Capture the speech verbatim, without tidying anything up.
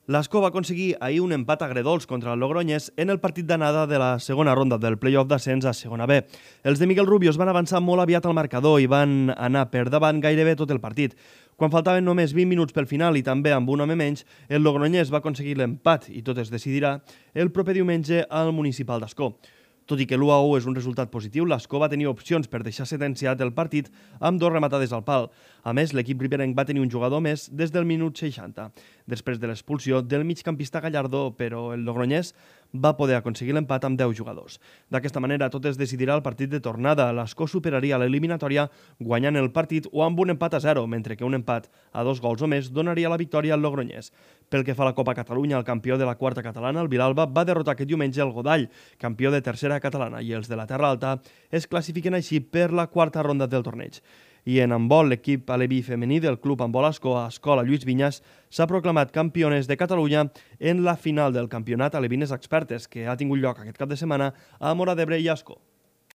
L'Ascó va aconseguir ahir un empat agredolç contra el Logroñés en el partit d'anada de la segona ronda del play-off d'ascens a segona B. Els de Miguel Rubio es van avançar molt aviat al marcador i van anar per davant gairebé tot el partit. Quan faltaven només vint minuts pel final i també amb un home menys, el Logroñés va aconseguir l'empat i tot es decidirà el proper diumenge al Municipal d'Ascó. Tot i que l'u a u és un resultat positiu, l'Ascó va tenir opcions per deixar sentenciat el partit amb dos rematades al pal. A més, l'equip riberenc va tenir un jugador més des del minut seixanta, després de l'expulsió del migcampista Gallardo, però el Logroñés va poder aconseguir l'empat amb deu jugadors. D'aquesta manera, tot es decidirà al partit de tornada. L'Ascó superaria l'eliminatòria guanyant el partit o amb un empat a zero, mentre que un empat a dos gols o més donaria la victòria al Logroñés. Pel que fa a la Copa Catalunya, el campió de la quarta catalana, el Vilalba, va derrotar aquest diumenge el Godall, campió de tercera catalana, i els de la Terra Alta es classifiquen així per la quarta ronda del torneig. I en handbol, l'equip aleví femení del Club Handbol Ascó, Escola Lluís Vinyas, s'ha proclamat campiones de Catalunya en la final del campionat Alevines Expertes, que ha tingut lloc aquest cap de setmana a Móra d'Ebre i Ascó.